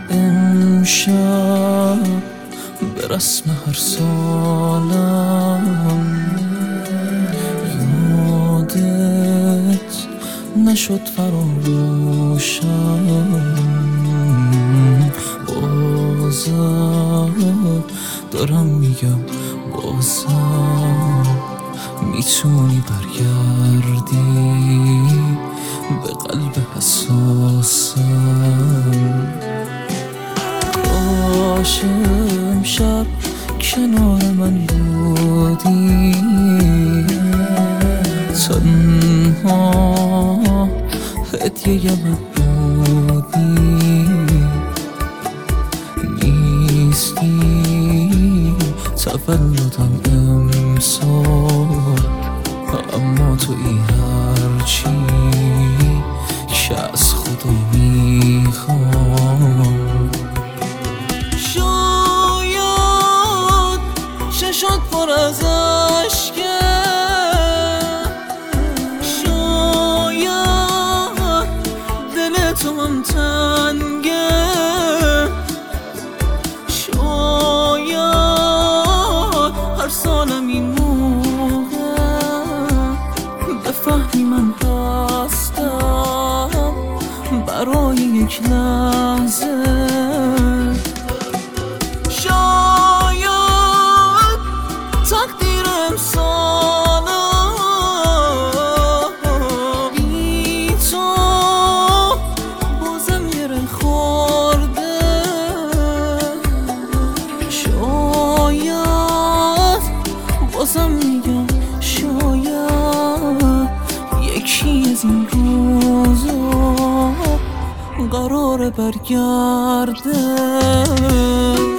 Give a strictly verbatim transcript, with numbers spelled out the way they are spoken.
امشب به رسم هر سالم یادت نشد فراموشم، بازم دارم میگم بازم میتونی برگردی به قلب حساسم. کاش امشب کنار من بودی، تنها هدیه من بودی. نیستی تولدم امسال، اما تویی هرچی که از خدا میخوام. شاید چشات پر از عشقه، شاید دل تو هم تنگه، شاید هر سالم این موقع بفهمی من هستم برای یک لحظه. شاید تقدیر امسالم بی تو بازم گره خورده، شاید بازم میگم شاید یکی از این روزا قراره برگرده.